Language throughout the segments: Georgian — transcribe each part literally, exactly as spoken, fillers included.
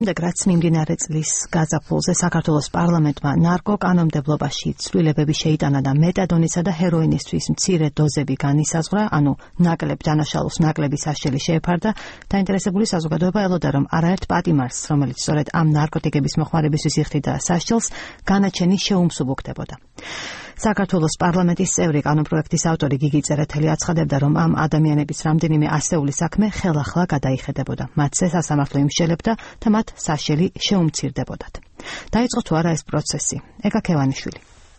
რაც მიმდინარე წლის გაზაფხულზე საქართველოს პარლამენტმა ნარკოკანონმდებლობაში ცვლილებები შეიტანა და მეტადონისა და ჰეროინისთვის მცირე დოზები განისაზღვრა, ანუ ნაკლებ დანაშაულს ნაკლები სასჯელი შეეფარდა, დაინტერესებული საზოგადოება ელოდა, რომ არაერთ პატიმარს, რომელიც სწორედ ამ ნარკოტიკების მოხმარებისთვის იხდიდა სასჯელს, განაჩენი შეუმსუბუქდებოდა. საქართველოს პარლამენტის წევრი კანონპროექტის ავტორი გიგი წერეთელი აცხადებდა, რომ ამ ადამიანების რამდენიმე ასეული საქმე ხელახლა გადაიხედებოდა. მათზე სასამართლო იმსჯელებდა და მათ სასჯელი შეუმცირდებოდათ. დაიწყო თუ არა ეს პროცესი? ეკა ქევანიშვილი.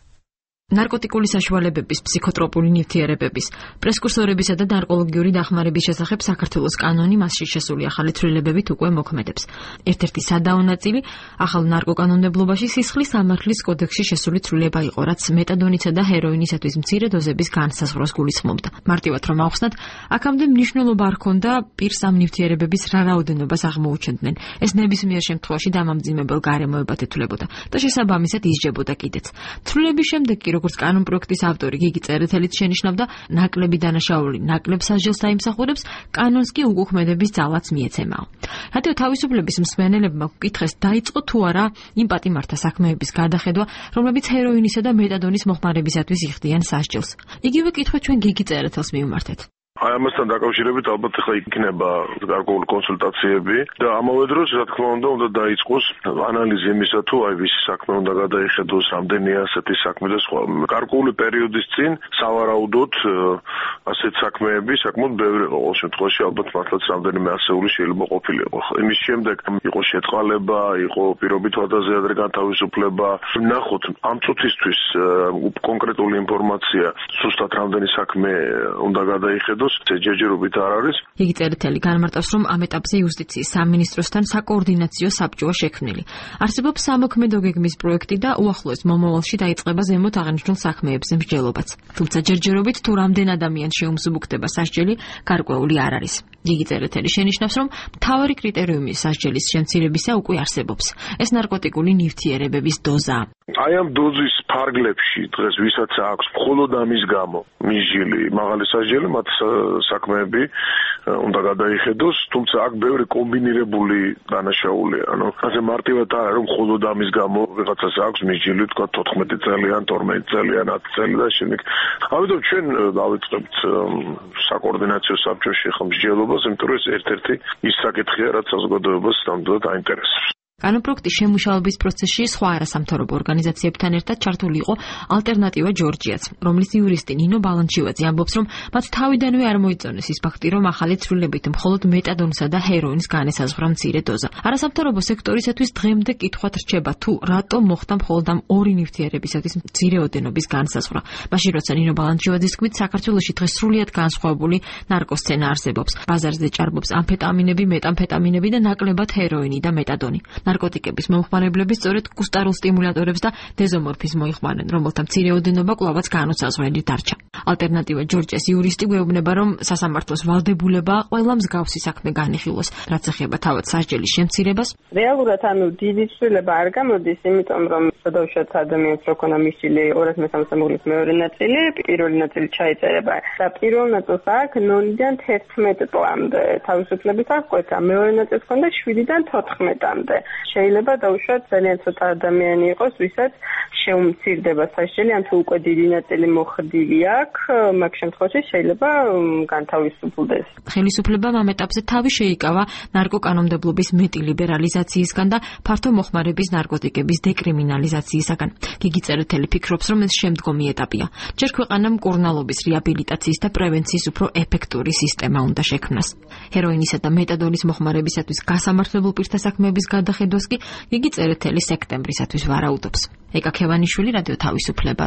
ნარკოტიკული საშუალებების, ფსიქოტროპული ნივთიერებების, პრესკურსორებისა და ნარკოლოგიური დახმარების შესახებ საქართველოს კანონი მასში შესული ახალი ცვლილებებით უკვე მოქმედებს. ერთ-ერთი სადაო ნაწილი ახალ ნარკოკანონმდებლობაში სისხლის სამართლის კოდექსში შესული ცვლილება იყო, რაც მეტადონისა და ჰეროინისათვის მცირე დოზების განსაზღვრას გულისხმობდა. მარტივად რომ ავხსნათ, აქამდე მნიშვნელობა არ ჰქონდა პირს ამ ნივთიერებების რა რაოდენობას აღმოუჩენდნენ. ეს ნებისმიერ შემთხვევაში დამამძიმებელ გარემოებად ეთვლებოდა და შესაბამისად ისჯებოდა კიდეც. ცვლილების შემდეგ კი როგორც კანონპროექტის ავტორი გიგი წერეთელიც შენიშნავდა, ნაკლები დანაშაული ნაკლებ სასჯელს დაიმსახურებს, კანონს კი უკუქმედების ძალაც მიეცემაო. რადგან თავისუფლების მსმენელებმა გკითხეს, დაიწყო თუ არა იმ პატიმართა საქმეების გადახედვა, რომლებიც ჰეროინისა და მეტადონის მოხმარებისათვის იხდიან სასჯელს. იგივე კითხვა ჩვენ გიგი წერეთელს მივმართეთ. აი ამასთან დაკავშირებით ალბათ ახლა იქნება გარკვეული კონსულტაციები და ამავე დროს რა თქმა უნდა უნდა დაიწყოს ანალიზი იმისა თუ აი ვის საქმე უნდა გადაიხედოს, რამდენია ასეთი საქმე და სხვა. გარკვეული პერიოდის წინ სავარაუდოდ ასეთ საქმეები საკმაოდ ბევრი იყო. ყოველ შემთხვევაში ალბათ მართლაც რამდენიმე ასეული შეიძლება ყოფილიყო. იმის შემდეგ იყო შეწყალება, იყო პირობით ვადაზე ადრე განთავისუფლება. ნახოთ ამ წუთისთვის კონკრეტული ინფორმაცია სუსტად რამდენი საქმე უნდა გადაიხედოს ჯერჯერობით არ არის. იგი წერეთელი განმარტავს, რომ ამ ეტაპზე იუსტიციის სამინისტროსთან საკოორდინაციო საბჭოა შექმნილი. არსებობს სამოქმედო გეგმის პროექტი და უახლოეს მომავალში დაიწყება ზემოთ აღნიშნულ საქმეებზე მსჯელობაც. თუმცა ჯერჯერობით თუ რამდენ ადამიანს შეუმსუბუქდება სასჯელი, გარკვეული არ არის. იგი წერეთელი შენიშნავს, რომ მთავარი კრიტერიუმი სასჯელის შემცირებისა უკვე არსებობს. ეს ნარკოტიკული ნივთიერებების დოზაა. აი ამ დოზის ფარგლებში დღეს ვისაც აქვს მხოლოდ ამის გამო მისჯილი მაღალი სასჯელი, მათ საქმეები უნდა გადაიხედოს, თუმცა აქ ბევრი კომბინირებული დანაშაულია. ანუ ასე მარტივად არა რომ მხოლოდ ამის გამო ვიღაცას აქვს მისჯილი, თქვა თოთხმეტი წელი ან თორმეტი წელი ან ათი წელი და შემდეგ. ამიტომ ჩვენ დავიწყებთ საკოორდინაციო საბჭოში ხომ მსჯელობას, იმიტომ რომ ეს ერთ-ერთი ის საკითხია, რაც საზოგადოებას ნამდვილად აინტერესებს. კანონპროექტის შემუშავების პროცესში სხვა არასამთავრობო ორგანიზაციებთან ერთად ჩართული იყო ალტერნატივა ჯორჯიაც, რომლის იურისტი ნინო ბალანჩივაძე ამბობს, რომ მათ თავიდანვე არ მოიწონეს ის ფაქტი, რომ ახალი ცვლილებით მხოლოდ მეტადონსა და ჰეროინს განესაზღვრა მცირე დოზა. არასამთავრობო სექტორისათვის დღემდე კითხვად რჩება, თუ რატომ მოხდა მხოლოდ ამ ორი ნივთიერებისათვის მცირე ოდენობის განსაზღვრა. მაშინ როცა ნინო ბალანჩივაძის თქმით, საქართველოში დღეს სრულიად განსხვავებული ნარკოსცენა არსებობს. ბაზარზე ჭარბობს ამფეტამინები, მეტამფეტამინები და ნაკლებად ჰეროინი და მეტადონი. ნარკოტიკების მომხმარებლები სწორედ გუსტარულ სტიმულატორებს და დეზომორფიზმს მოიხმარენ, რომელთა მცირე ოდენობა კვლავაც განუსაზღვრელი დარჩა. ალტერნატივა ჯორჯიას იურისტი გვეუბნება, რომ სასამართლოს ვალდებულებაა ყველა მსგავსი საქმე განიხილოს, რაც ეხება თავად სასჯელის შემცირებას. რეალურად ანუ დიდი ცვლილება არ გამოდის, იმიტომ რომ სადავშოთ ადამიანს როქონა მისილი ორას მესამე მეორე ნაწილი, პირველი ნაწილი ჩაიწერება და პირველ ნაწილს აქ ნოლიდან თერთმეტ წლამდე თავისუფლების აღკვეთა, მეორე ნაწილს ჰქონდა შვიდიდან თოთხმეტამდე. შეიძლება დაუშვათ ძალიან ცოტა ადამიანი იყოს, ვისაც შეუმცირდება სასჯელი, ან თუ უკვე დიდი ნაწილი მოხდილი აქვს, მაგ შემთხვევაში შეიძლება განთავისუფლდეს. ხელისუფლებამ ამ ეტაპზე თავი შეიკავა ნარკოკანონმდებლობის მეტი ლიბერალიზაციისგან და ფართო მოხმარების ნარკოტიკების დეკრიმინალიზაციისგან. გიგი წერეთელი ფიქრობს, რომ ეს შემდგომი ეტაპია. ჯერ ქვეყანამ მკურნალობის რეაბილიტაციის და პრევენციის უფრო ეფექტური სისტემა უნდა შექმნას. ჰეროინისა და მეტადონის მოხმარებისათვის გასამართლებელ პირთა საქმეების გადახედვას კი გიგი წერეთელი სექტემბრისათვის ვარაუდობს. ეკა ქევანიშვილი, რადიო თავისუფლება.